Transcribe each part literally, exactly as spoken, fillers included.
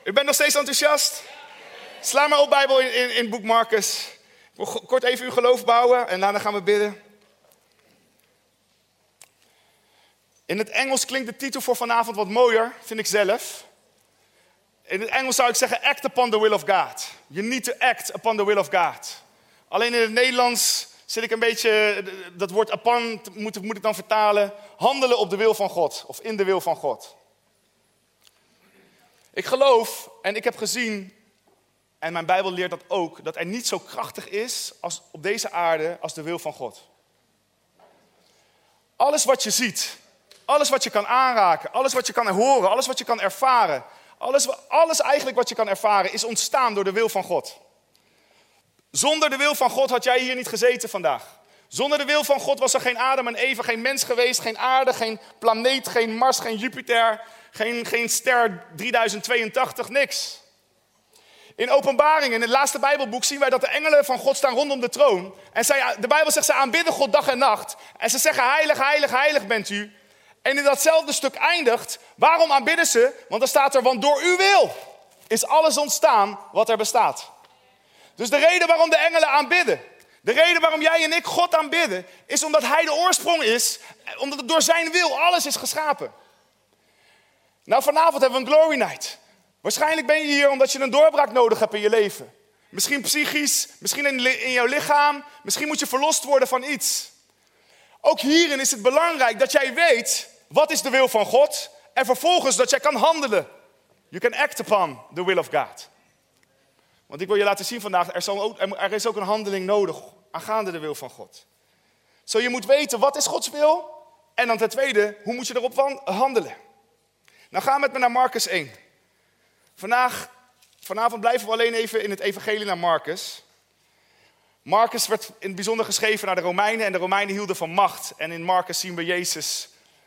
U bent nog steeds enthousiast? Sla maar op Bijbel in, in, in het boek Marcus. Ik wil kort even uw geloof bouwen en daarna gaan we bidden. In het Engels klinkt de titel voor vanavond wat mooier, vind ik zelf. In het Engels zou ik zeggen, act upon the will of God. You need to act upon the will of God. Alleen in het Nederlands zit ik een beetje, dat woord upon moet, moet ik dan vertalen. Handelen op de wil van God, of in de wil van God. Ik geloof, en ik heb gezien, en mijn Bijbel leert dat ook, dat er niet zo krachtig is als op deze aarde als de wil van God. Alles wat je ziet, alles wat je kan aanraken, alles wat je kan horen, alles wat je kan ervaren, alles, alles eigenlijk wat je kan ervaren is ontstaan door de wil van God. Zonder de wil van God had jij hier niet gezeten vandaag. Zonder de wil van God was er geen Adam en Eva, geen mens geweest, geen aarde, geen planeet, geen Mars, geen Jupiter, geen, geen ster drieduizend tweeëntachtig, niks. In Openbaring, in het laatste Bijbelboek, zien wij dat de engelen van God staan rondom de troon. En zij, de Bijbel zegt, ze aanbidden God dag en nacht. En ze zeggen, heilig, heilig, heilig bent u. En in datzelfde stuk eindigt, waarom aanbidden ze? Want dan staat er, want door uw wil is alles ontstaan wat er bestaat. Dus de reden waarom de engelen aanbidden, de reden waarom jij en ik God aanbidden, is omdat hij de oorsprong is, omdat het door zijn wil alles is geschapen. Nou, vanavond hebben we een Glory Night. Waarschijnlijk ben je hier omdat je een doorbraak nodig hebt in je leven. Misschien psychisch, misschien in, in jouw lichaam, misschien moet je verlost worden van iets. Ook hierin is het belangrijk dat jij weet, wat is de wil van God? En vervolgens dat jij kan handelen. You can act upon the will of God. Want ik wil je laten zien vandaag, er, zal ook, er is ook een handeling nodig aangaande de wil van God. Zo je moet weten, wat is Gods wil? En dan ten tweede, hoe moet je erop handelen? Nou gaan we met me naar Marcus één. Vandaag, vanavond blijven we alleen even in het evangelie naar Marcus. Marcus werd in het bijzonder geschreven naar de Romeinen en de Romeinen hielden van macht. En in Marcus zien we Jezus,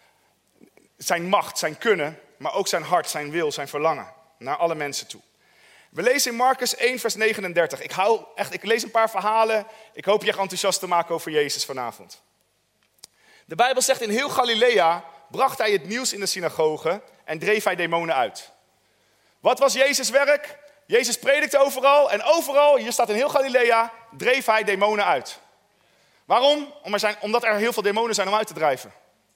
zijn macht, zijn kunnen, maar ook zijn hart, zijn wil, zijn verlangen naar alle mensen toe. We lezen in Marcus één vers negenendertig. Ik, hou echt, ik lees een paar verhalen. Ik hoop je echt enthousiast te maken over Jezus vanavond. De Bijbel zegt, in heel Galilea bracht hij het nieuws in de synagoge en dreef hij demonen uit. Wat was Jezus' werk? Jezus predikte overal en overal, hier staat in heel Galilea, dreef hij demonen uit. Waarom? Om er zijn, omdat er heel veel demonen zijn om uit te drijven.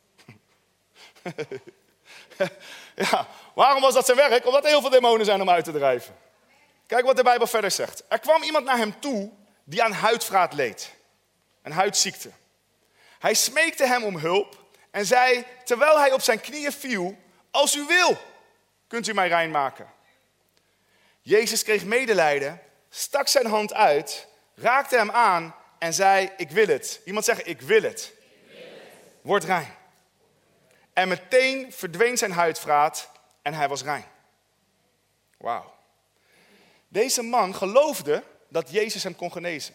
Ja, waarom was dat zijn werk? Omdat er heel veel demonen zijn om uit te drijven. Kijk wat de Bijbel verder zegt. Er kwam iemand naar hem toe die aan huidvraat leed. Een huidziekte. Hij smeekte hem om hulp en zei, terwijl hij op zijn knieën viel, als u wil, kunt u mij rein maken. Jezus kreeg medelijden, stak zijn hand uit, raakte hem aan en zei, ik wil het. Iemand zegt, ik wil het. Ik wil het. Word rein. En meteen verdween zijn huidvraat en hij was rein. Wauw. Deze man geloofde dat Jezus hem kon genezen.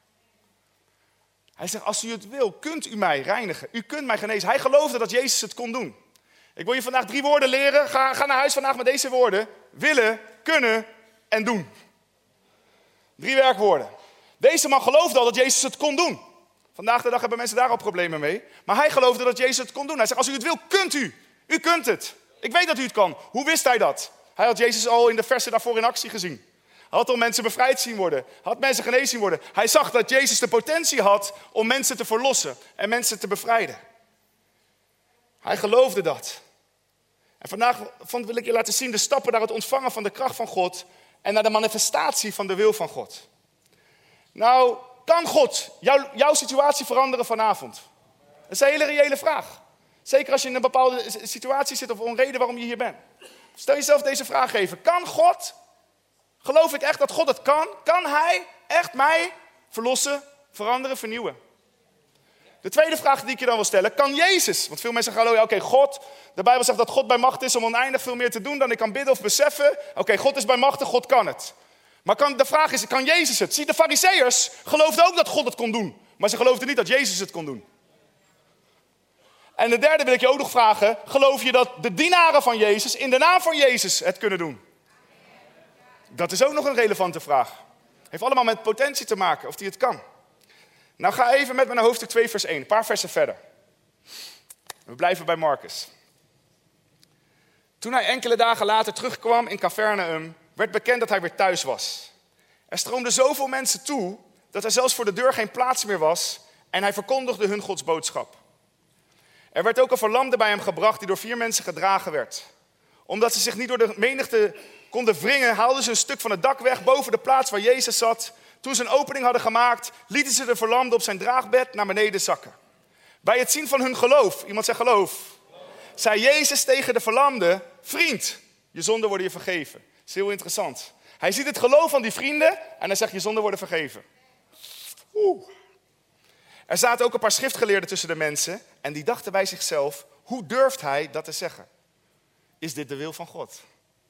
Hij zegt, als u het wil, kunt u mij reinigen. U kunt mij genezen. Hij geloofde dat Jezus het kon doen. Ik wil je vandaag drie woorden leren. Ga, ga naar huis vandaag met deze woorden. Willen, kunnen en doen. Drie werkwoorden. Deze man geloofde al dat Jezus het kon doen. Vandaag de dag hebben mensen daar al problemen mee. Maar hij geloofde dat Jezus het kon doen. Hij zegt, als u het wil, kunt u. U kunt het. Ik weet dat u het kan. Hoe wist hij dat? Hij had Jezus al in de versen daarvoor in actie gezien. Hij had al mensen bevrijd zien worden. Hij had mensen genezen zien worden. Hij zag dat Jezus de potentie had om mensen te verlossen en mensen te bevrijden. Hij geloofde dat. En vandaag wil ik je laten zien de stappen naar het ontvangen van de kracht van God en naar de manifestatie van de wil van God. Nou, kan God jou, jouw situatie veranderen vanavond? Dat is een hele reële vraag. Zeker als je in een bepaalde situatie zit of een reden waarom je hier bent. Stel jezelf deze vraag even. Kan God, geloof ik echt dat God het kan? Kan hij echt mij verlossen, veranderen, vernieuwen? De tweede vraag die ik je dan wil stellen, kan Jezus? Want veel mensen gaan geloven, oké, okay, God, de Bijbel zegt dat God bij macht is om oneindig veel meer te doen dan ik kan bidden of beseffen. Oké, okay, God is bij macht en God kan het. Maar kan, de vraag is, kan Jezus het? Zie, de Farizeeërs geloofden ook dat God het kon doen. Maar ze geloofden niet dat Jezus het kon doen. En de derde wil ik je ook nog vragen, geloof je dat de dienaren van Jezus in de naam van Jezus het kunnen doen? Dat is ook nog een relevante vraag. Heeft allemaal met potentie te maken, of die het kan. Nou ga even met me naar hoofdstuk twee vers één, een paar versen verder. We blijven bij Marcus. Toen hij enkele dagen later terugkwam in Capernaum, werd bekend dat hij weer thuis was. Er stroomden zoveel mensen toe, dat er zelfs voor de deur geen plaats meer was en hij verkondigde hun Gods boodschap. Er werd ook een verlamde bij hem gebracht die door vier mensen gedragen werd. Omdat ze zich niet door de menigte konden wringen, haalden ze een stuk van het dak weg boven de plaats waar Jezus zat. Toen ze een opening hadden gemaakt, lieten ze de verlamde op zijn draagbed naar beneden zakken. Bij het zien van hun geloof, iemand zegt geloof, zei Jezus tegen de verlamde, vriend, je zonden worden je vergeven. Dat is heel interessant. Hij ziet het geloof van die vrienden en hij zegt je zonden worden vergeven. Oeh. Er zaten ook een paar schriftgeleerden tussen de mensen en die dachten bij zichzelf, hoe durft hij dat te zeggen? Is dit de wil van God?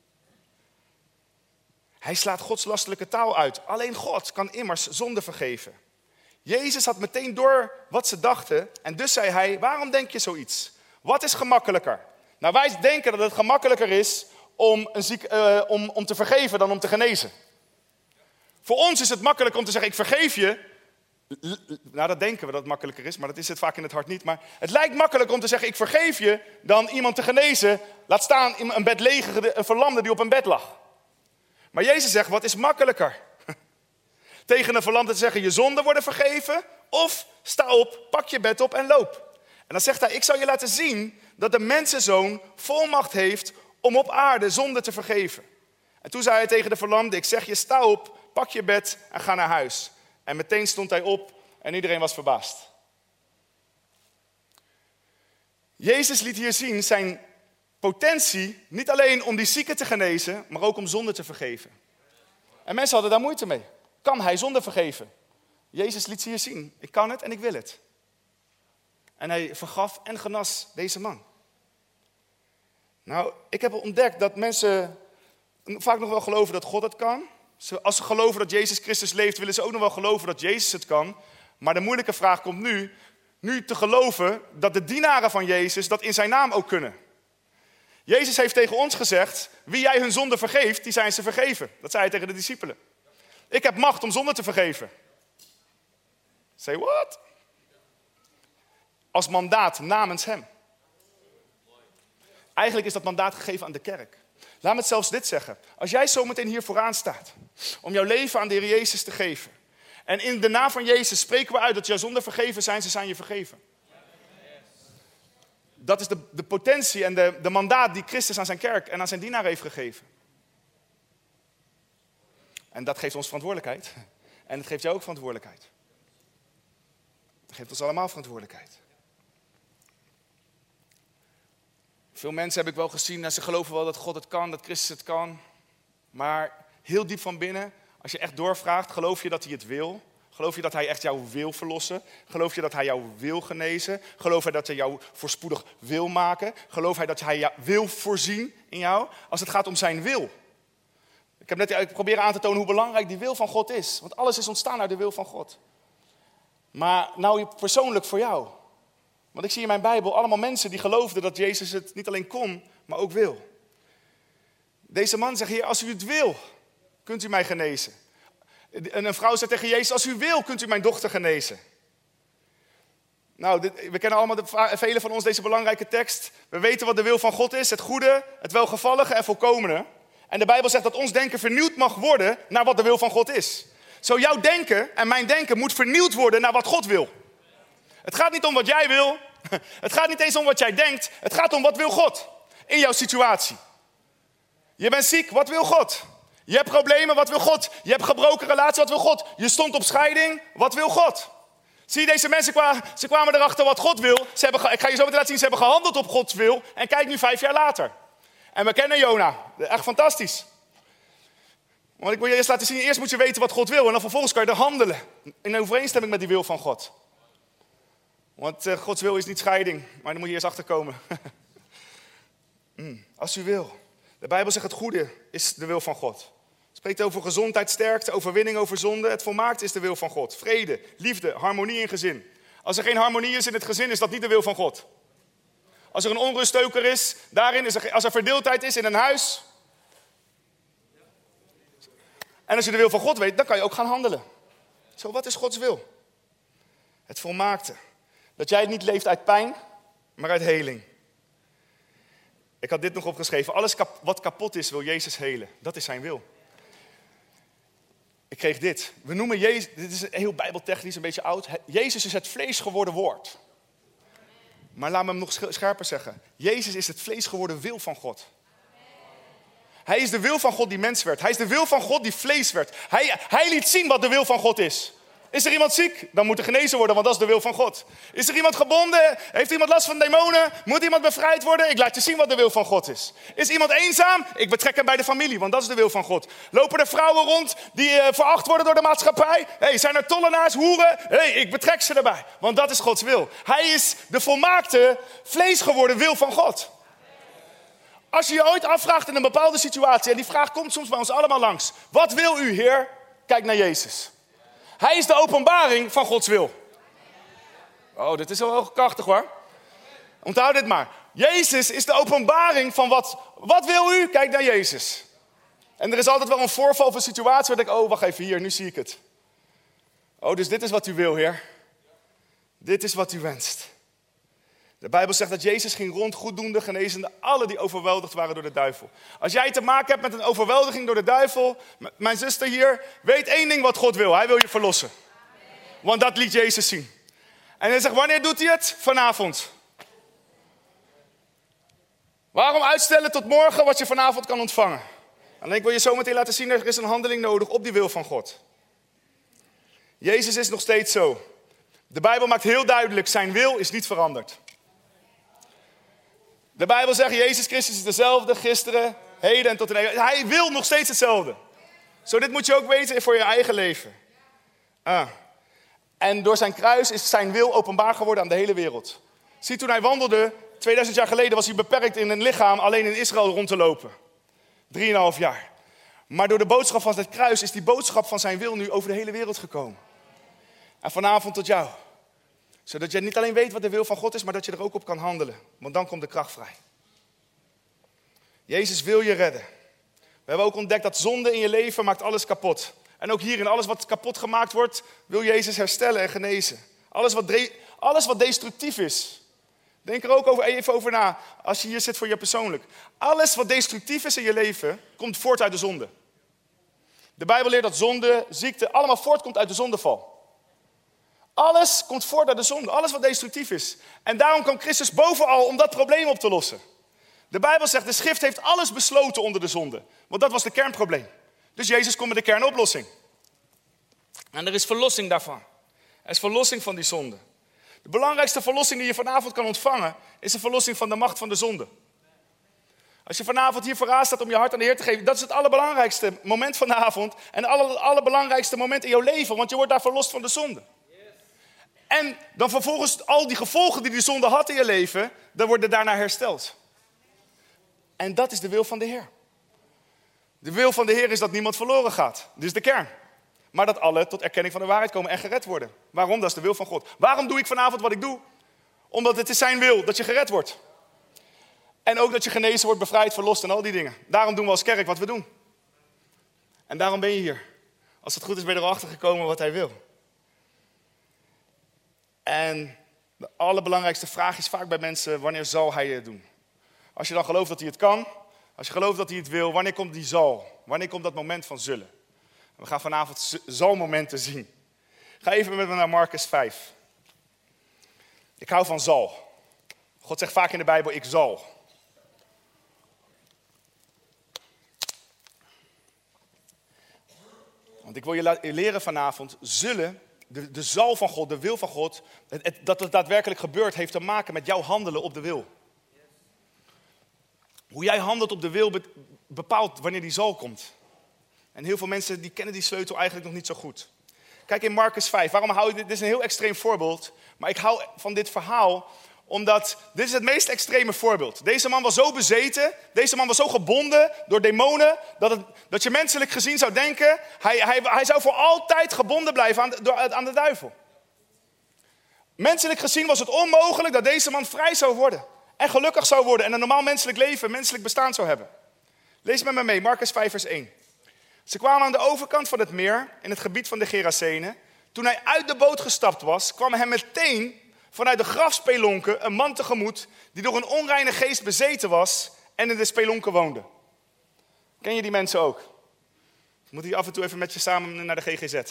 Hij slaat godslastelijke taal uit. Alleen God kan immers zonde vergeven. Jezus had meteen door wat ze dachten en dus zei hij, waarom denk je zoiets? Wat is gemakkelijker? Nou, wij denken dat het gemakkelijker is om, een ziek, uh, om, om te vergeven dan om te genezen. Voor ons is het makkelijker om te zeggen, ik vergeef je. Nou, dat denken we dat het makkelijker is, maar dat is het vaak in het hart niet. Maar het lijkt makkelijker om te zeggen, ik vergeef je, dan iemand te genezen. Laat staan een bedleger, een verlamde die op een bed lag. Maar Jezus zegt, wat is makkelijker? Tegen een verlamde te zeggen, je zonden worden vergeven. Of sta op, pak je bed op en loop. En dan zegt hij, ik zal je laten zien dat de mensenzoon volmacht heeft om op aarde zonde te vergeven. En toen zei hij tegen de verlamde, ik zeg je, sta op, pak je bed en ga naar huis. En meteen stond hij op en iedereen was verbaasd. Jezus liet hier zien zijn potentie, niet alleen om die zieken te genezen, maar ook om zonde te vergeven. En mensen hadden daar moeite mee. Kan hij zonde vergeven? Jezus liet hier zien, ik kan het en ik wil het. En hij vergaf en genas deze man. Nou, ik heb ontdekt dat mensen vaak nog wel geloven dat God het kan. Als ze geloven dat Jezus Christus leeft, willen ze ook nog wel geloven dat Jezus het kan. Maar de moeilijke vraag komt nu, nu te geloven dat de dienaren van Jezus dat in zijn naam ook kunnen. Jezus heeft tegen ons gezegd, wie jij hun zonde vergeeft, die zijn ze vergeven. Dat zei hij tegen de discipelen. Ik heb macht om zonde te vergeven. Say what? Als mandaat namens hem. Eigenlijk is dat mandaat gegeven aan de kerk. Laat me het zelfs dit zeggen. Als jij zometeen hier vooraan staat om jouw leven aan de Heer Jezus te geven. En in de naam van Jezus spreken we uit dat jouw zonden vergeven zijn, ze zijn je vergeven. Dat is de, de potentie en de, de mandaat die Christus aan zijn kerk en aan zijn dienaar heeft gegeven. En dat geeft ons verantwoordelijkheid. En het geeft jou ook verantwoordelijkheid. Het geeft ons allemaal verantwoordelijkheid. Veel mensen heb ik wel gezien en ze geloven wel dat God het kan, dat Christus het kan. Maar heel diep van binnen, als je echt doorvraagt, geloof je dat hij het wil? Geloof je dat hij echt jou wil verlossen? Geloof je dat hij jou wil genezen? Geloof je dat hij jou voorspoedig wil maken? Geloof hij dat hij jou wil voorzien in jou? Als het gaat om zijn wil. Ik heb net ik probeer aan te tonen hoe belangrijk die wil van God is. Want alles is ontstaan uit de wil van God. Maar nou persoonlijk voor jou. Want ik zie in mijn Bijbel allemaal mensen die geloofden dat Jezus het niet alleen kon, maar ook wil. Deze man zegt, Heer, als u het wil, kunt u mij genezen. En een vrouw zegt tegen Jezus, als u wil, kunt u mijn dochter genezen. Nou, dit, we kennen allemaal, de, velen van ons, deze belangrijke tekst. We weten wat de wil van God is, het goede, het welgevallige en volkomene. En de Bijbel zegt dat ons denken vernieuwd mag worden naar wat de wil van God is. Zo jouw denken en mijn denken moet vernieuwd worden naar wat God wil. Het gaat niet om wat jij wil. Het gaat niet eens om wat jij denkt. Het gaat om wat wil God in jouw situatie. Je bent ziek, wat wil God? Je hebt problemen, wat wil God? Je hebt gebroken relatie, wat wil God? Je stond op scheiding, wat wil God? Zie je, deze mensen kwamen, ze kwamen erachter wat God wil. Ze hebben, ik ga je zo meteen laten zien, ze hebben gehandeld op Gods wil. En kijk nu vijf jaar later. En we kennen Jona. Echt fantastisch. Want ik wil je eerst laten zien, eerst moet je weten wat God wil. En dan vervolgens kan je er handelen. In overeenstemming met die wil van God. Want uh, Gods wil is niet scheiding. Maar dan moet je eerst achterkomen. mm, als u wil. De Bijbel zegt het goede is de wil van God. Het spreekt over gezondheid, sterkte, overwinning over zonde. Het volmaakt is de wil van God. Vrede, liefde, harmonie in gezin. Als er geen harmonie is in het gezin, is dat niet de wil van God. Als er een onruststoker is, daarin is er, als er verdeeldheid is in een huis. En als je de wil van God weet, dan kan je ook gaan handelen. Zo, wat is Gods wil? Het volmaakte. Dat jij het niet leeft uit pijn, maar uit heling. Ik had dit nog opgeschreven. Alles kap- wat kapot is, wil Jezus helen. Dat is zijn wil. Ik kreeg dit. We noemen Jezus, dit is heel bijbeltechnisch, een beetje oud. Jezus is het vlees geworden woord. Maar laat me hem nog scherper zeggen. Jezus is het vlees geworden wil van God. Hij is de wil van God die mens werd. Hij is de wil van God die vlees werd. Hij, hij liet zien wat de wil van God is. Is er iemand ziek? Dan moet er genezen worden, want dat is de wil van God. Is er iemand gebonden? Heeft iemand last van demonen? Moet iemand bevrijd worden? Ik laat je zien wat de wil van God is. Is iemand eenzaam? Ik betrek hem bij de familie, want dat is de wil van God. Lopen er vrouwen rond die uh, veracht worden door de maatschappij? Hey, zijn er tollenaars, hoeren? Hey, ik betrek ze erbij, want dat is Gods wil. Hij is de volmaakte, vlees geworden wil van God. Als je je ooit afvraagt in een bepaalde situatie, en die vraag komt soms bij ons allemaal langs. Wat wil u, Heer? Kijk naar Jezus. Hij is de openbaring van Gods wil. Oh, dit is wel heel krachtig hoor. Onthoud dit maar. Jezus is de openbaring van wat... Wat wil u? Kijk naar Jezus. En er is altijd wel een voorval of een situatie waar ik... Oh, wacht even hier, nu zie ik het. Oh, dus dit is wat u wil, Heer. Dit is wat u wenst. De Bijbel zegt dat Jezus ging rond goeddoende, genezende allen die overweldigd waren door de duivel. Als jij te maken hebt met een overweldiging door de duivel, mijn zuster hier, weet één ding wat God wil. Hij wil je verlossen. Want dat liet Jezus zien. En hij zegt, wanneer doet hij het? Vanavond. Waarom uitstellen tot morgen wat je vanavond kan ontvangen? En ik wil je zo meteen laten zien, er is een handeling nodig op die wil van God. Jezus is nog steeds zo. De Bijbel maakt heel duidelijk, zijn wil is niet veranderd. De Bijbel zegt, Jezus Christus is dezelfde gisteren, heden en tot in eeuwigheid. Hij wil nog steeds hetzelfde. Zo, dit moet je ook weten voor je eigen leven. Ah. En door zijn kruis is zijn wil openbaar geworden aan de hele wereld. Zie, toen hij wandelde, tweeduizend jaar geleden, was hij beperkt in een lichaam alleen in Israël rond te lopen. Drieënhalf jaar. Maar door de boodschap van het kruis is die boodschap van zijn wil nu over de hele wereld gekomen. En vanavond tot jou. Zodat je niet alleen weet wat de wil van God is, maar dat je er ook op kan handelen. Want dan komt de kracht vrij. Jezus wil je redden. We hebben ook ontdekt dat zonde in je leven maakt alles kapot. En ook hierin, alles wat kapot gemaakt wordt, wil Jezus herstellen en genezen. Alles wat, dre- alles wat destructief is. Denk er ook over, even over na, als je hier zit voor je persoonlijk. Alles wat destructief is in je leven, komt voort uit de zonde. De Bijbel leert dat zonde, ziekte, allemaal voortkomt uit de zondeval. Alles komt voort uit de zonde. Alles wat destructief is. En daarom kwam Christus bovenal om dat probleem op te lossen. De Bijbel zegt, de schrift heeft alles besloten onder de zonde. Want dat was de kernprobleem. Dus Jezus komt met de kernoplossing. En er is verlossing daarvan. Er is verlossing van die zonde. De belangrijkste verlossing die je vanavond kan ontvangen, is de verlossing van de macht van de zonde. Als je vanavond hier vooraan staat om je hart aan de Heer te geven, dat is het allerbelangrijkste moment van de avond. En het aller, allerbelangrijkste moment in jouw leven, want je wordt daar verlost van de zonde. En dan vervolgens al die gevolgen die die zonde had in je leven, dan worden daarna hersteld. En dat is de wil van de Heer. De wil van de Heer is dat niemand verloren gaat. Dit is de kern. Maar dat alle tot erkenning van de waarheid komen en gered worden. Waarom? Dat is de wil van God. Waarom doe ik vanavond wat ik doe? Omdat het is zijn wil dat je gered wordt. En ook dat je genezen wordt, bevrijd, verlost en al die dingen. Daarom doen we als kerk wat we doen. En daarom ben je hier. Als het goed is ben je erachter gekomen wat hij wil. En de allerbelangrijkste vraag is vaak bij mensen, wanneer zal hij het doen? Als je dan gelooft dat hij het kan, als je gelooft dat hij het wil, wanneer komt die zal? Wanneer komt dat moment van zullen? We gaan vanavond zalmomenten zien. Ga even met me naar Marcus vijf. Ik hou van zal. God zegt vaak in de Bijbel, ik zal. Want ik wil je leren vanavond, zullen, de, de zal van God, de wil van God, het, het, dat het daadwerkelijk gebeurt, heeft te maken met jouw handelen op de wil. Hoe jij handelt op de wil bepaalt wanneer die zal komt. En heel veel mensen die kennen die sleutel eigenlijk nog niet zo goed. Kijk in Marcus vijf. Waarom hou ik dit? Dit is een heel extreem voorbeeld. Maar ik hou van dit verhaal omdat dit is het meest extreme voorbeeld. Deze man was zo bezeten. Deze man was zo gebonden door demonen. Dat, het, dat je menselijk gezien zou denken. Hij, hij, hij zou voor altijd gebonden blijven aan de, door, aan de duivel. Menselijk gezien was het onmogelijk dat deze man vrij zou worden. En gelukkig zou worden. En een normaal menselijk leven, menselijk bestaan zou hebben. Lees met me mee. Marcus vijf vers één. Ze kwamen aan de overkant van het meer, in het gebied van de Gerasenen. Toen hij uit de boot gestapt was, kwam hem meteen vanuit de grafspelonken een man tegemoet die door een onreine geest bezeten was en in de spelonken woonde. Ken je die mensen ook? Moet je af en toe even met je samen naar de G G Z.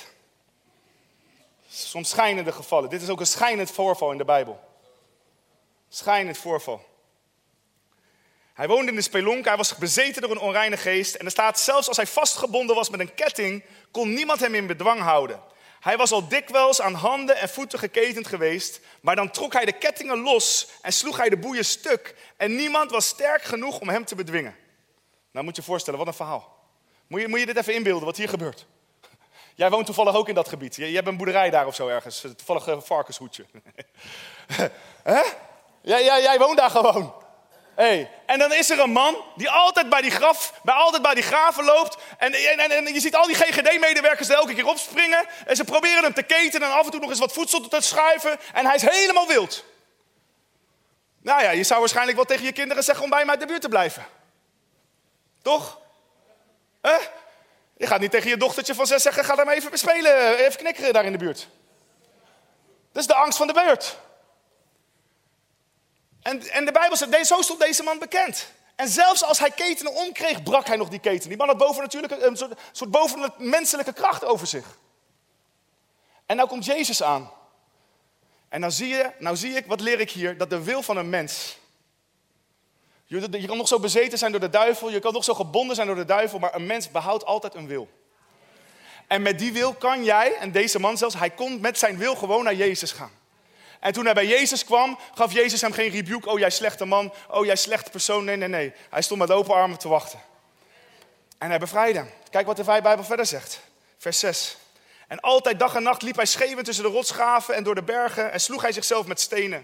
Soms schijnende gevallen. Dit is ook een schijnend voorval in de Bijbel. Schijnend voorval. Hij woonde in de spelonk, hij was bezeten door een onreine geest. En er staat, zelfs als hij vastgebonden was met een ketting, kon niemand hem in bedwang houden. Hij was al dikwijls aan handen en voeten geketend geweest, maar dan trok hij de kettingen los en sloeg hij de boeien stuk. En niemand was sterk genoeg om hem te bedwingen. Nou moet je je voorstellen, wat een verhaal. Moet je, moet je dit even inbeelden, wat hier gebeurt. Jij woont toevallig ook in dat gebied. Je, je hebt een boerderij daar of zo ergens, toevallig een varkenshoedje. Hè? Jij, jij, jij woont daar gewoon. Hey. En dan is er een man die altijd bij die, graf, bij, altijd bij die graven loopt. En, en, en, en je ziet al die G G D-medewerkers er elke keer opspringen. En ze proberen hem te ketenen en af en toe nog eens wat voedsel te schuiven. En hij is helemaal wild. Nou ja, je zou waarschijnlijk wel tegen je kinderen zeggen om bij hem uit de buurt te blijven. Toch? Hè? Je gaat niet tegen je dochtertje van zes zeggen, ga daar maar even bespelen, even knikkeren daar in de buurt. Dat is de angst van de beurt. En, en de Bijbel zegt, zo stond deze man bekend. En zelfs als hij ketenen omkreeg, brak hij nog die keten. Die man had boven natuurlijk een soort, soort bovenmenselijke kracht over zich. En nou komt Jezus aan. En nou zie je, nou zie ik, wat leer ik hier? Dat de wil van een mens. Je, je kan nog zo bezeten zijn door de duivel, je kan nog zo gebonden zijn door de duivel, maar een mens behoudt altijd een wil. En met die wil kan jij, en deze man zelfs, hij kon met zijn wil gewoon naar Jezus gaan. En toen hij bij Jezus kwam, gaf Jezus hem geen rebuke. Oh, jij slechte man. Oh, jij slechte persoon. Nee, nee, nee. Hij stond met open armen te wachten. En hij bevrijdde hem. Kijk wat de Bijbel verder zegt. Vers zes. En altijd dag en nacht liep hij schreeuwend tussen de rotsgraven en door de bergen en sloeg hij zichzelf met stenen.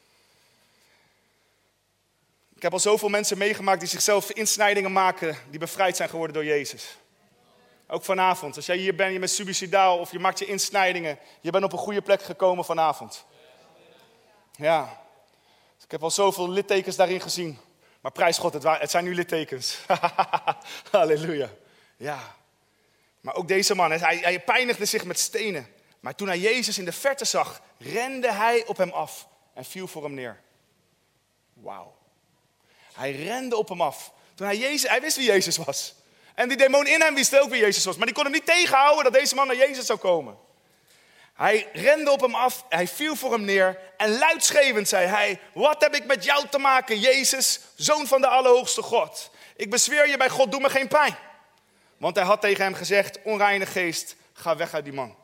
Ik heb al zoveel mensen meegemaakt die zichzelf insnijdingen maken, die bevrijd zijn geworden door Jezus. Ook vanavond. Als jij hier bent, je bent suïcidaal of je maakt je insnijdingen. Je bent op een goede plek gekomen vanavond. Ja. Ik heb al zoveel littekens daarin gezien. Maar prijs God, het, wa- het zijn nu littekens. Halleluja. Ja. Maar ook deze man, hij, hij pijnigde zich met stenen. Maar toen hij Jezus in de verte zag, rende hij op hem af en viel voor hem neer. Wauw. Hij rende op hem af. Toen hij Jezus, hij wist wie Jezus was. En die demon in hem wist ook wie Jezus was. Maar die kon hem niet tegenhouden dat deze man naar Jezus zou komen. Hij rende op hem af, hij viel voor hem neer. En luidschreeuwend zei hij, wat heb ik met jou te maken, Jezus, zoon van de Allerhoogste God. Ik bezweer je bij God, doe me geen pijn. Want hij had tegen hem gezegd, onreine geest, ga weg uit die man.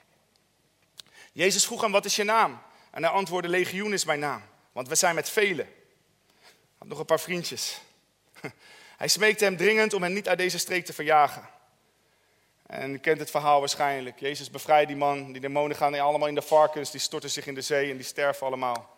Jezus vroeg hem, wat is je naam? En hij antwoordde, Legioen is mijn naam, want we zijn met velen. Hij had nog een paar vriendjes. Hij smeekte hem dringend om hem niet uit deze streek te verjagen. En u kent het verhaal waarschijnlijk. Jezus bevrijdt die man, die demonen gaan allemaal in de varkens, die storten zich in de zee en die sterven allemaal.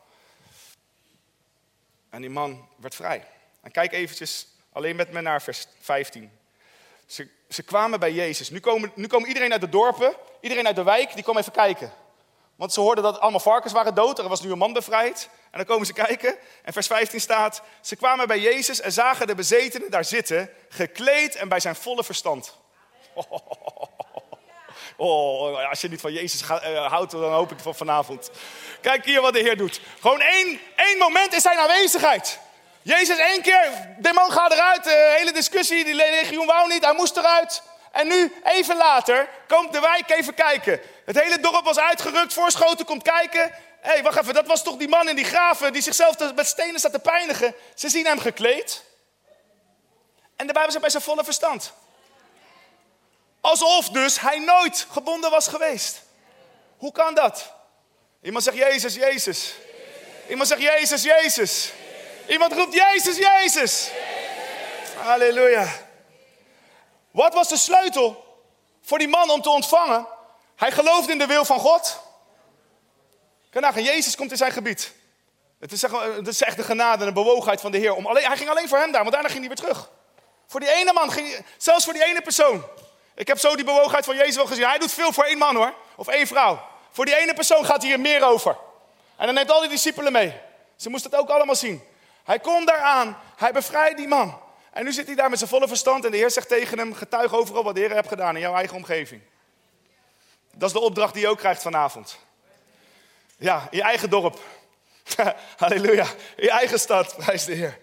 En die man werd vrij. En kijk eventjes alleen met me naar vers vijftien. Ze, ze kwamen bij Jezus. Nu komen, nu komen iedereen uit de dorpen, iedereen uit de wijk, die kwam even kijken. Want ze hoorden dat allemaal varkens waren dood, er was nu een man bevrijd. En dan komen ze kijken. En vers vijftien staat, ze kwamen bij Jezus en zagen de bezetene daar zitten, gekleed en bij zijn volle verstand. Oh, oh, oh, oh. Oh, als je niet van Jezus houdt, dan hoop ik van vanavond. Kijk hier wat de Heer doet. Gewoon één, één moment is zijn aanwezigheid. Jezus één keer, demon gaat eruit, de hele discussie, die legioen wou niet, hij moest eruit. En nu, even later, komt de wijk even kijken. Het hele dorp was uitgerukt, Voorschoten komt kijken. Hé, hey, wacht even, dat was toch die man in die graven die zichzelf met stenen staat te pijnigen. Ze zien hem gekleed. En de Bijbel zegt bij zijn volle verstand. Alsof dus hij nooit gebonden was geweest. Hoe kan dat? Iemand zegt Jezus, Jezus. Iemand zegt Jezus, Jezus. Iemand roept Jezus, Jezus. Halleluja. Wat was de sleutel voor die man om te ontvangen? Hij geloofde in de wil van God. Kan nagaan, Jezus komt in zijn gebied. Het is, echt, het is echt de genade en de bewogenheid van de Heer. Om alleen, hij ging alleen voor hem daar, want daarna ging hij weer terug. Voor die ene man, ging, zelfs voor die ene persoon. Ik heb zo die bewogenheid van Jezus wel gezien. Hij doet veel voor één man hoor, of één vrouw. Voor die ene persoon gaat hij er meer over. En dan neemt al die discipelen mee. Ze moesten het ook allemaal zien. Hij komt daar aan, hij bevrijdt die man. En nu zit hij daar met zijn volle verstand en de Heer zegt tegen hem, getuig overal wat de Heer hebt gedaan in jouw eigen omgeving. Dat is de opdracht die je ook krijgt vanavond. Ja, in je eigen dorp. Halleluja. In je eigen stad, prijs de Heer.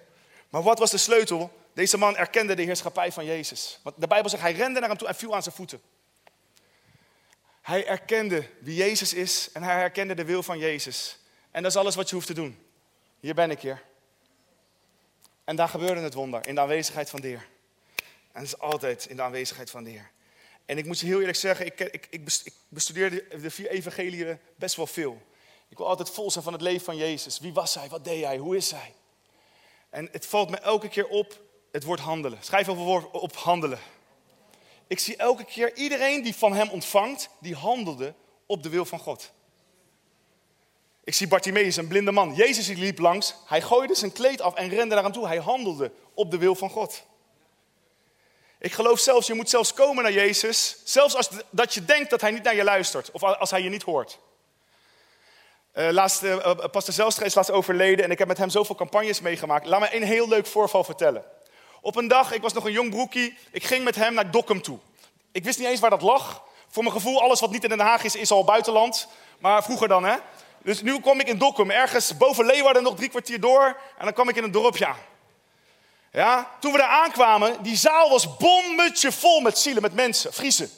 Maar wat was de sleutel? Deze man erkende de heerschappij van Jezus. Want de Bijbel zegt, hij rende naar hem toe en viel aan zijn voeten. Hij erkende wie Jezus is en hij herkende de wil van Jezus. En dat is alles wat je hoeft te doen. Hier ben ik, Heer. En daar gebeurde het wonder, in de aanwezigheid van de Heer. En dat is altijd in de aanwezigheid van de Heer. En ik moet je heel eerlijk zeggen, ik, ik, ik bestudeer de, de vier evangeliën best wel veel. Ik wil altijd vol zijn van het leven van Jezus. Wie was hij? Wat deed hij? Hoe is hij? En het valt me elke keer op, het woord handelen. Schrijf even op handelen. Ik zie elke keer iedereen die van hem ontvangt, die handelde op de wil van God. Ik zie Bartimaeus, een blinde man. Jezus liep langs, hij gooide zijn kleed af en rende naar hem toe. Hij handelde op de wil van God. Ik geloof zelfs, je moet zelfs komen naar Jezus, zelfs als dat je denkt dat hij niet naar je luistert. Of als hij je niet hoort. Uh, laatst, uh, Pastor Zijlstra is laatst overleden en ik heb met hem zoveel campagnes meegemaakt. Laat me een heel leuk voorval vertellen. Op een dag, ik was nog een jong broekie, ik ging met hem naar Dokkum toe. Ik wist niet eens waar dat lag. Voor mijn gevoel, alles wat niet in Den Haag is, is al buitenland. Maar vroeger dan, hè. Dus nu kom ik in Dokkum, ergens boven Leeuwarden nog drie kwartier door. En dan kwam ik in een dorpje aan. Ja, toen we daar aankwamen, die zaal was bommetje vol met zielen, met mensen, Friesen.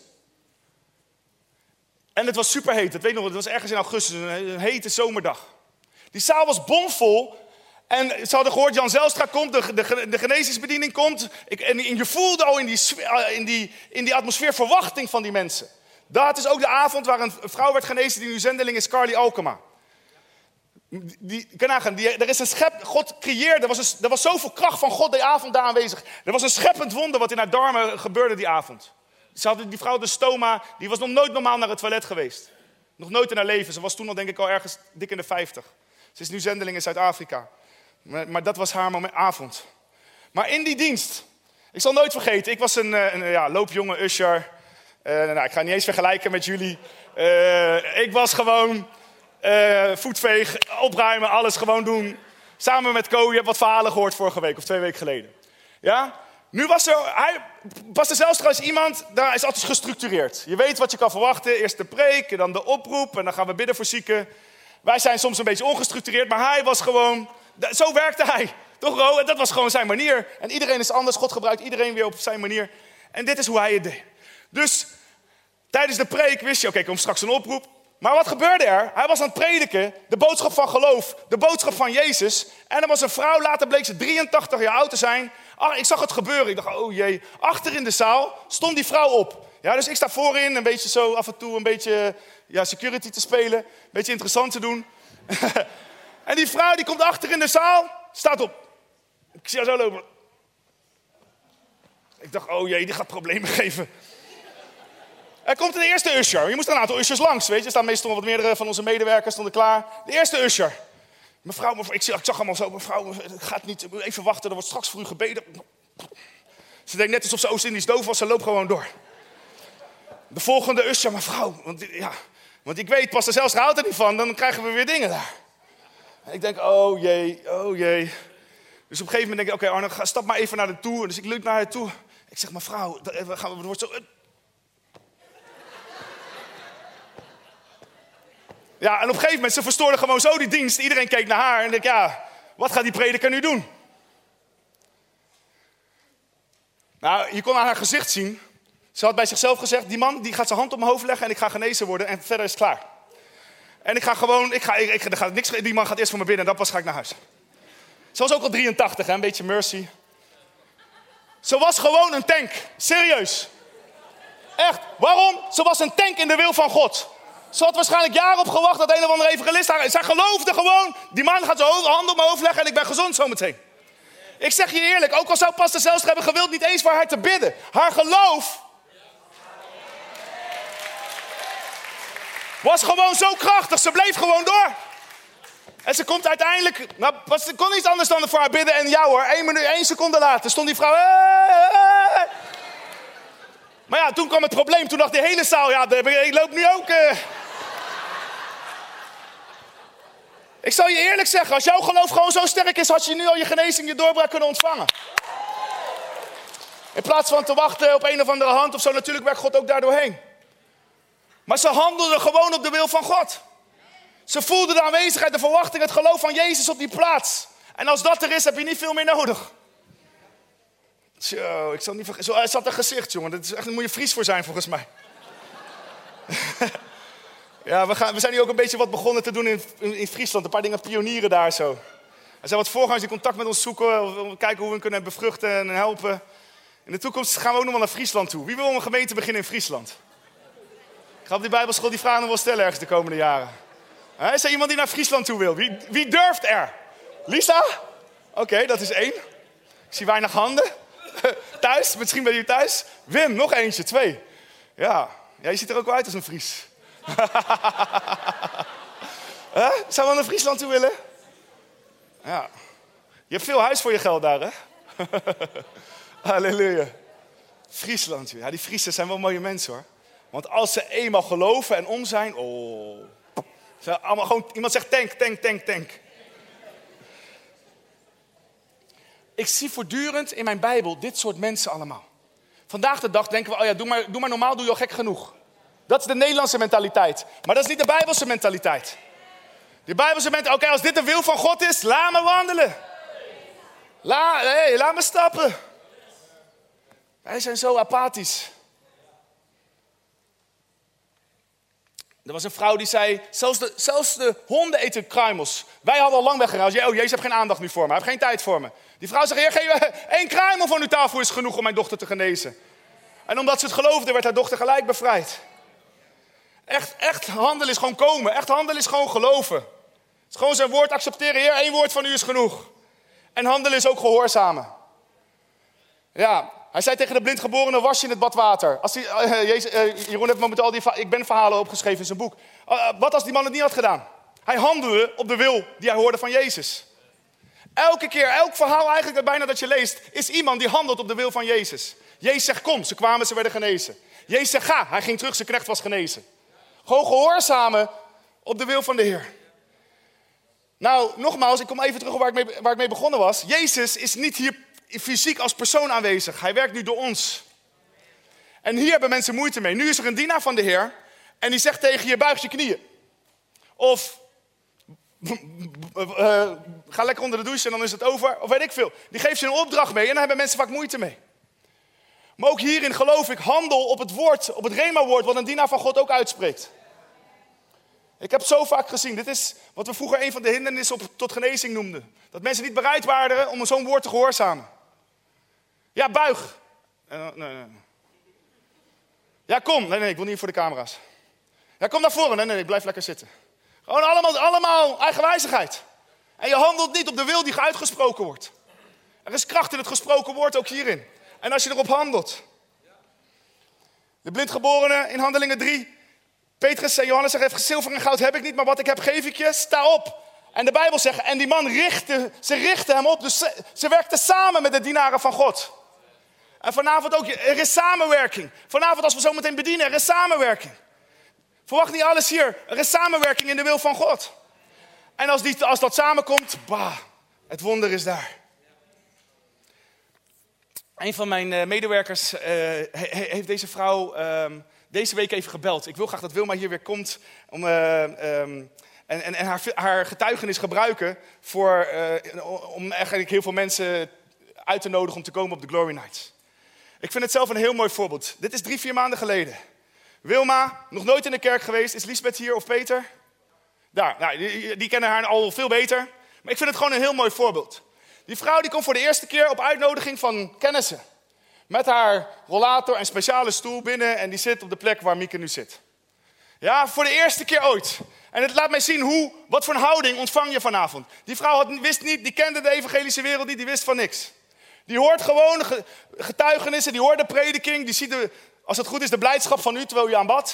En het was superheet, dat weet ik nog, het was ergens in augustus, een hete zomerdag. Die zaal was bomvol. En ze hadden gehoord, Jan Zijlstra komt, de, de, de genezingsbediening komt. Ik, en, en je voelde al in die, in, die, in die atmosfeer verwachting van die mensen. Dat is ook de avond waar een vrouw werd genezen die nu zendeling is, Carly Alkema. Die, kan nagaan, die, er is een schep, God creëerde, er was, een, er was zoveel kracht van God die avond daar aanwezig. Er was een scheppend wonder wat in haar darmen gebeurde die avond. Ze had, die vrouw de stoma, die was nog nooit normaal naar het toilet geweest. Nog nooit in haar leven. Ze was toen al denk ik al ergens dik in de vijftig. Ze is nu zendeling in Zuid-Afrika. Maar, maar dat was haar moment, avond. Maar in die dienst, ik zal nooit vergeten, ik was een, een ja, loopjonge usher. Uh, nou, ik ga niet eens vergelijken met jullie. Uh, ik was gewoon uh, voetveeg, opruimen, alles gewoon doen. Samen met Ko, je hebt wat verhalen gehoord vorige week of twee weken geleden. Ja? Nu was er, hij, Pastor Zijlstra is iemand, daar is altijd gestructureerd. Je weet wat je kan verwachten, eerst de preek, dan de oproep en dan gaan we bidden voor zieken. Wij zijn soms een beetje ongestructureerd, maar hij was gewoon, zo werkte hij. Toch Ro? En dat was gewoon zijn manier. En iedereen is anders, God gebruikt iedereen weer op zijn manier. En dit is hoe hij het deed. Dus tijdens de preek wist je, oké, okay, komt straks een oproep. Maar wat gebeurde er? Hij was aan het prediken, de boodschap van geloof, de boodschap van Jezus. En er was een vrouw, later bleek ze drieëntachtig jaar oud te zijn. Ach, ik zag het gebeuren, ik dacht, oh jee. Achter in de zaal stond die vrouw op. Ja, dus ik sta voorin, een beetje zo af en toe een beetje ja, security te spelen. Een beetje interessant te doen. En die vrouw die komt achter in de zaal, staat op. Ik zie haar zo lopen. Ik dacht, oh jee, die gaat problemen geven. Er komt de eerste usher. Je moest een aantal ushers langs, weet je. Er staan meestal wat meerdere van onze medewerkers stonden klaar. De eerste usher. Mevrouw, mevrouw ik, zag, ik zag allemaal zo, mevrouw, het gaat niet, even wachten, er wordt straks voor u gebeden. Ze deed net alsof ze Oost-Indisch doof was, ze loopt gewoon door. De volgende usher, mevrouw, want, ja, want ik weet, Pastor Zijlstra houdt er niet van, dan krijgen we weer dingen daar. En ik denk, oh jee, oh jee. Dus op een gegeven moment denk ik, oké okay, Arno, ga, stap maar even naar de toe. Dus ik loop naar haar toe. Ik zeg, mevrouw, we gaan, het wordt zo... Ja, en op een gegeven moment, ze verstoorde gewoon zo die dienst. Iedereen keek naar haar en dacht, ja, wat gaat die prediker nu doen? Nou, je kon aan haar gezicht zien. Ze had bij zichzelf gezegd, die man die gaat zijn hand op mijn hoofd leggen en ik ga genezen worden en verder is het klaar. En ik ga gewoon, ik ga, ik, ik, er gaat niks, die man gaat eerst voor me binnen en dan pas ga ik naar huis. Ze was ook al drieëntachtig, hè, een beetje mercy. Ze was gewoon een tank, serieus. Echt, waarom? Ze was een tank in de wil van God. Ze had waarschijnlijk jaren op gewacht dat een of andere evangelist haar... Zij geloofde gewoon, die man gaat zijn hand op mijn hoofd leggen en ik ben gezond zometeen. Ik zeg je eerlijk, ook al zou Pastor Zijlstra hebben gewild niet eens voor haar te bidden. Haar geloof was gewoon zo krachtig, ze bleef gewoon door. En ze komt uiteindelijk, nou, ze kon niet anders dan voor haar bidden. En ja hoor, één, minuut, één seconde later stond die vrouw... Hey! Maar ja, toen kwam het probleem. Toen dacht de hele zaal, ja, ik loop nu ook... Uh... Ik zal je eerlijk zeggen, als jouw geloof gewoon zo sterk is, had je nu al je genezing, je doorbraak kunnen ontvangen. In plaats van te wachten op een of andere hand of zo, natuurlijk werkt God ook daar doorheen. Maar ze handelden gewoon op de wil van God. Ze voelden de aanwezigheid, de verwachting, het geloof van Jezus op die plaats. En als dat er is, heb je niet veel meer nodig. Zo, ik zal niet vergeten. Zo, hij zat een gezicht, jongen. Dat is echt, daar moet je Fries voor zijn, volgens mij. Ja, we, gaan, we zijn nu ook een beetje wat begonnen te doen in, in, in Friesland. Een paar dingen pionieren daar zo. Er zijn wat voorgangers die contact met ons zoeken. We kijken hoe we hen kunnen bevruchten en helpen. In de toekomst gaan we ook nog wel naar Friesland toe. Wie wil een gemeente beginnen in Friesland? Ik ga op die bijbelschool die vraag nog wel stellen ergens de komende jaren. He, is er iemand die naar Friesland toe wil? Wie, wie durft er? Lisa? Oké, okay, dat is één. Ik zie weinig handen. Thuis, misschien ben je thuis. Wim, nog eentje, twee. Ja, ja, je ziet er ook wel uit als een Fries. Huh? Zou we naar Friesland toe willen? Ja. Je hebt veel huis voor je geld daar, hè? Halleluja. Friesland, ja, die Friesen zijn wel mooie mensen, hoor. Want als ze eenmaal geloven en om zijn, oh. Ze allemaal gewoon, iemand zegt tank, tank, tank, tank. Ik zie voortdurend in mijn Bijbel dit soort mensen allemaal. Vandaag de dag denken we, oh ja, doe maar, doe maar normaal, doe je al gek genoeg. Dat is de Nederlandse mentaliteit. Maar dat is niet de Bijbelse mentaliteit. De Bijbelse mentaliteit, oké, okay, als dit de wil van God is, laat me wandelen. La, hey, laat me stappen. Wij zijn zo apathisch. Er was een vrouw die zei, zelfs de, zelfs de honden eten kruimels. Wij hadden al lang weggehaald. Oh, Jezus heeft geen aandacht nu voor me, hij heeft geen tijd voor me. Die vrouw zegt, heer, geef één kruimel van uw tafel is genoeg om mijn dochter te genezen. En omdat ze het geloofde, werd haar dochter gelijk bevrijd. Echt, echt handel is gewoon komen. Echt handel is gewoon geloven. Het is gewoon zijn woord accepteren. Heer, één woord van u is genoeg. En handel is ook gehoorzamen. Ja, hij zei tegen de blindgeborene, was je in het badwater. Als die, uh, Jezus, uh, Jeroen heeft momenteel al die ik ben verhalen opgeschreven in zijn boek. Uh, wat als die man het niet had gedaan? Hij handelde op de wil die hij hoorde van Jezus. Elke keer, elk verhaal eigenlijk bijna dat je leest, is iemand die handelt op de wil van Jezus. Jezus zegt kom, ze kwamen, ze werden genezen. Jezus zegt ga, hij ging terug, zijn knecht was genezen. Gewoon gehoorzamen op de wil van de Heer. Nou, nogmaals, ik kom even terug waar ik mee, waar ik mee begonnen was. Jezus is niet hier fysiek als persoon aanwezig. Hij werkt nu door ons. En hier hebben mensen moeite mee. Nu is er een dienaar van de Heer en die zegt tegen je, buig je knieën. Of, uh, ga lekker onder de douche en dan is het over. Of weet ik veel. Die geeft je een opdracht mee en daar hebben mensen vaak moeite mee. Maar ook hierin geloof ik, handel op het woord, op het Rema-woord, wat een dienaar van God ook uitspreekt. Ik heb zo vaak gezien, dit is wat we vroeger een van de hindernissen op, tot genezing noemden. Dat mensen niet bereid waren om zo'n woord te gehoorzamen. Ja, buig. Uh, nee, nee. Ja, kom. Nee, nee, ik wil niet voor de camera's. Ja, kom naar voren. Nee, nee, ik blijf lekker zitten. Gewoon allemaal, allemaal eigenwijzigheid. En je handelt niet op de wil die uitgesproken wordt. Er is kracht in het gesproken woord ook hierin. En als je erop handelt. De blindgeborene in Handelingen drie. Petrus en Johannes zeggen, zilver en goud heb ik niet, maar wat ik heb geef ik je, sta op. En de Bijbel zegt, en die man richtte, ze richtten hem op. Dus ze, ze werkten samen met de dienaren van God. En vanavond ook, er is samenwerking. Vanavond als we zo meteen bedienen, er is samenwerking. Verwacht niet alles hier, er is samenwerking in de wil van God. En als, die, als dat samenkomt, bah, het wonder is daar. Een van mijn medewerkers uh, heeft deze vrouw uh, deze week even gebeld. Ik wil graag dat Wilma hier weer komt om, uh, um, en, en, en haar, haar getuigenis gebruiken voor, uh, om eigenlijk heel veel mensen uit te nodigen om te komen op de Glory Nights. Ik vind het zelf een heel mooi voorbeeld. Dit is drie, vier maanden geleden. Wilma, nog nooit in de kerk geweest. Is Lisbeth hier of Peter? Daar, nou, die, die kennen haar al veel beter. Maar ik vind het gewoon een heel mooi voorbeeld. Die vrouw die komt voor de eerste keer op uitnodiging van kennissen. Met haar rollator en speciale stoel binnen. En die zit op de plek waar Mieke nu zit. Ja, voor de eerste keer ooit. En het laat mij zien hoe, wat voor een houding ontvang je vanavond. Die vrouw had, wist niet, die kende de evangelische wereld niet, die wist van niks. Die hoort gewoon getuigenissen, die hoort de prediking. Die ziet, de, als het goed is, de blijdschap van u terwijl u aanbad.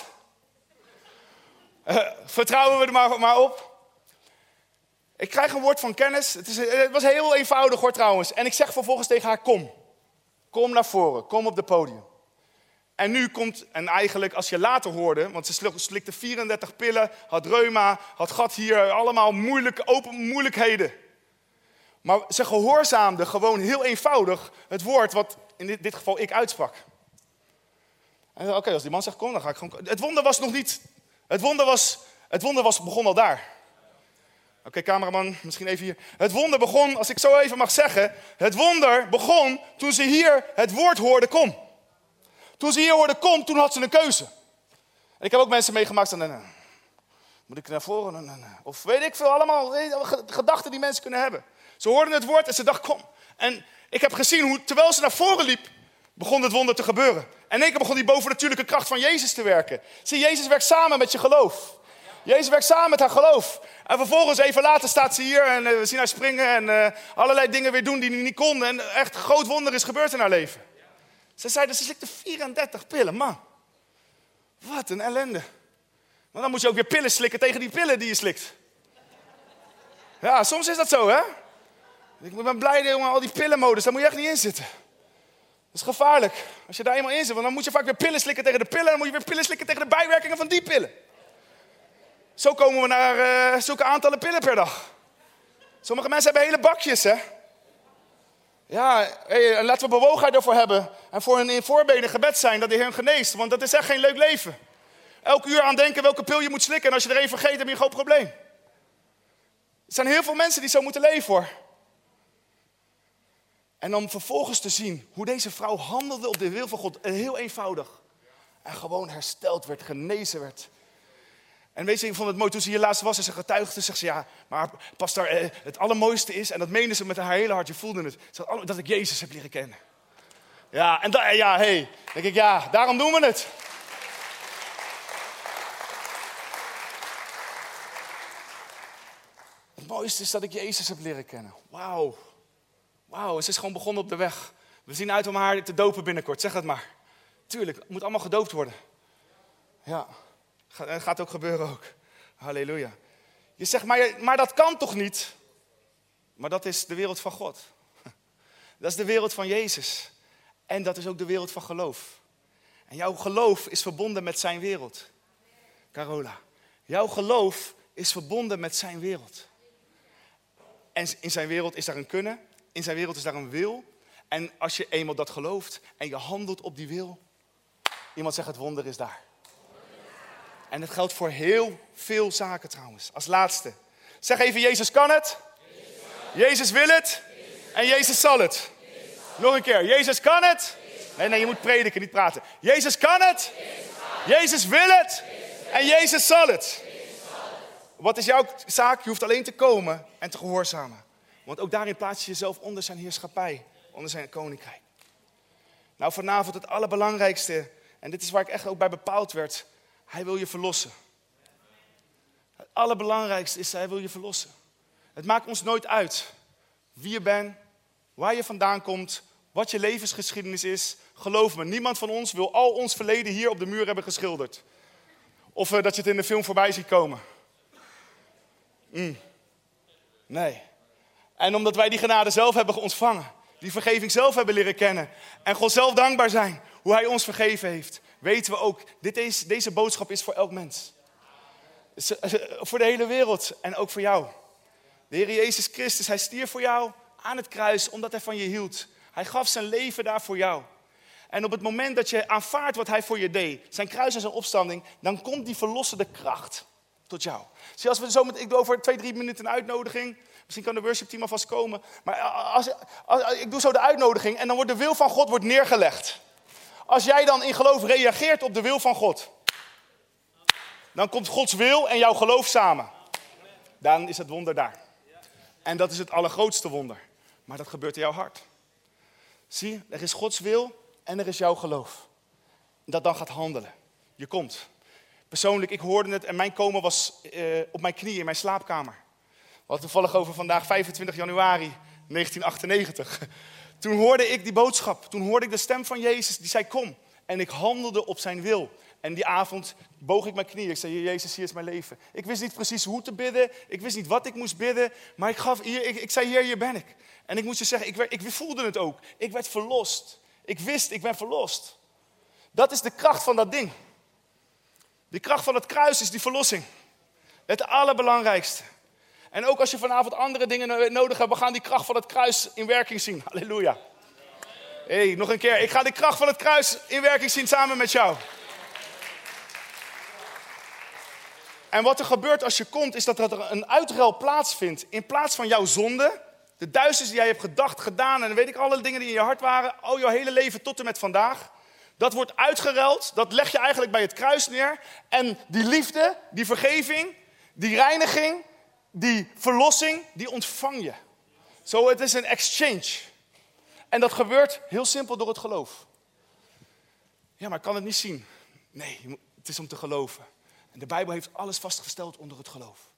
Uh, vertrouwen we er maar, maar op. Ik krijg een woord van kennis. Het, is, het was heel eenvoudig hoor trouwens. En ik zeg vervolgens tegen haar, kom. Kom naar voren, kom op het podium. En nu komt, en eigenlijk als je later hoorde, want ze slikte vierendertig pillen, had reuma, had gat hier, allemaal moeilijke, open moeilijkheden. Maar ze gehoorzaamde gewoon heel eenvoudig het woord wat in dit, dit geval ik uitsprak. En oké, okay, als die man zegt kom, dan ga ik gewoon... Het wonder was nog niet... Het wonder was, het wonder was begon al daar. okay, cameraman, misschien even hier. Het wonder begon, als ik zo even mag zeggen. Het wonder begon toen ze hier het woord hoorden, kom. Toen ze hier hoorden, kom, toen had ze een keuze. En ik heb ook mensen meegemaakt. En, uh, moet ik naar voren? Uh, of weet ik veel, allemaal gedachten die mensen kunnen hebben. Ze hoorden het woord en ze dachten, kom. En ik heb gezien hoe, terwijl ze naar voren liep, begon het wonder te gebeuren. En in één keer begon die bovennatuurlijke kracht van Jezus te werken. Zie, Jezus werkt samen met je geloof. Jezus werkt samen met haar geloof. En vervolgens, even later, staat ze hier en uh, we zien haar springen en uh, allerlei dingen weer doen die hij niet kon. En echt een groot wonder is gebeurd in haar leven. Ze zei dat ze slikte vierendertig pillen, man. Wat een ellende. Maar dan moet je ook weer pillen slikken tegen die pillen die je slikt. Ja, soms is dat zo, hè? Ik ben blij, jongen, al die pillenmodus, daar moet je echt niet in zitten. Dat is gevaarlijk. Als je daar eenmaal in zit, want dan moet je vaak weer pillen slikken tegen de pillen. En dan moet je weer pillen slikken tegen de bijwerkingen van die pillen. Zo komen we naar uh, zulke aantallen pillen per dag. Sommige mensen hebben hele bakjes, hè. Ja, hey, laten we bewogenheid ervoor hebben. En voor hun in voorbeden gebed zijn dat de Heer hem geneest. Want dat is echt geen leuk leven. Elk uur aan denken welke pil je moet slikken. En als je er één vergeet, heb je een groot probleem. Er zijn heel veel mensen die zo moeten leven, hoor. En om vervolgens te zien hoe deze vrouw handelde op de wil van God. Heel eenvoudig. En gewoon hersteld werd, genezen werd. En weet je, ik vond het mooi toen ze hier laatst was en ze getuigde. Zegt ze, ja, maar pastor, het allermooiste is, en dat meende ze met haar hele hart, je voelde het. Ze, dat ik Jezus heb leren kennen. Ja, en da, ja, hé, hey, denk ik, ja, daarom doen we het. Het mooiste is dat ik Jezus heb leren kennen. Wauw. Wauw, ze is gewoon begonnen op de weg. We zien uit om haar te dopen binnenkort, zeg het maar. Tuurlijk, het moet allemaal gedoopt worden. Ja, het gaat ook gebeuren ook. Halleluja. Je zegt, maar, maar dat kan toch niet? Maar dat is de wereld van God. Dat is de wereld van Jezus. En dat is ook de wereld van geloof. En jouw geloof is verbonden met zijn wereld. Carola, jouw geloof is verbonden met zijn wereld. En in zijn wereld is daar een kunnen. In zijn wereld is daar een wil. En als je eenmaal dat gelooft en je handelt op die wil. Iemand zegt, het wonder is daar. En dat geldt voor heel veel zaken trouwens. Als laatste. Zeg even, Jezus kan het. Jezus wil het. En Jezus zal het. Nog een keer. Jezus kan het. Nee, nee, je moet prediken, niet praten. Jezus kan het. Jezus wil het. En Jezus zal het. Wat is jouw zaak? Je hoeft alleen te komen en te gehoorzamen. Want ook daarin plaats je jezelf onder zijn heerschappij. Onder zijn koninkrijk. Nou, vanavond het allerbelangrijkste. En dit is waar ik echt ook bij bepaald werd. Hij wil je verlossen. Het allerbelangrijkste is, hij wil je verlossen. Het maakt ons nooit uit wie je bent, waar je vandaan komt, wat je levensgeschiedenis is. Geloof me, niemand van ons wil al ons verleden hier op de muur hebben geschilderd. Of uh, dat je het in de film voorbij ziet komen. Mm. Nee. En omdat wij die genade zelf hebben ontvangen, die vergeving zelf hebben leren kennen en God zelf dankbaar zijn hoe hij ons vergeven heeft, weten we ook, dit is, deze boodschap is voor elk mens. Voor de hele wereld en ook voor jou. De Heer Jezus Christus, hij stierf voor jou aan het kruis omdat hij van je hield. Hij gaf zijn leven daar voor jou. En op het moment dat je aanvaardt wat hij voor je deed, zijn kruis en zijn opstanding, dan komt die verlossende kracht tot jou. Zie, als we zo met, ik doe over twee, drie minuten een uitnodiging. Misschien kan de worshipteam alvast komen. Maar als, als, als, ik doe zo de uitnodiging en dan wordt de wil van God wordt neergelegd. Als jij dan in geloof reageert op de wil van God, dan komt Gods wil en jouw geloof samen. Dan is het wonder daar. En dat is het allergrootste wonder. Maar dat gebeurt in jouw hart. Zie, er is Gods wil en er is jouw geloof. Dat dan gaat handelen. Je komt. Persoonlijk, ik hoorde het en mijn komen was uh, op mijn knieën in mijn slaapkamer. We hadden toevallig over vandaag vijfentwintig januari negentien achtennegentig. Toen hoorde ik die boodschap. Toen hoorde ik de stem van Jezus die zei kom. En ik handelde op zijn wil. En die avond boog ik mijn knieën. Ik zei, Jezus, hier is mijn leven. Ik wist niet precies hoe te bidden. Ik wist niet wat ik moest bidden. Maar ik, gaf, hier, ik, ik zei, Heer, hier ben ik. En ik moest je zeggen, ik, werd, ik voelde het ook. Ik werd verlost. Ik wist, ik ben verlost. Dat is de kracht van dat ding. De kracht van het kruis is die verlossing. Het allerbelangrijkste. En ook als je vanavond andere dingen nodig hebt, we gaan die kracht van het kruis in werking zien. Halleluja. Hé, hey, nog een keer. Ik ga de kracht van het kruis in werking zien samen met jou. En wat er gebeurt als je komt, is dat er een uitruil plaatsvindt. In plaats van jouw zonde, de duisternis die jij hebt gedacht, gedaan... en dan weet ik alle dingen die in je hart waren, al jouw hele leven tot en met vandaag... dat wordt uitgeruild, dat leg je eigenlijk bij het kruis neer. En die liefde, die vergeving, die reiniging, die verlossing, die ontvang je. Zo, het is een exchange. En dat gebeurt heel simpel door het geloof. Ja, maar ik kan het niet zien. Nee, het is om te geloven. En de Bijbel heeft alles vastgesteld onder het geloof.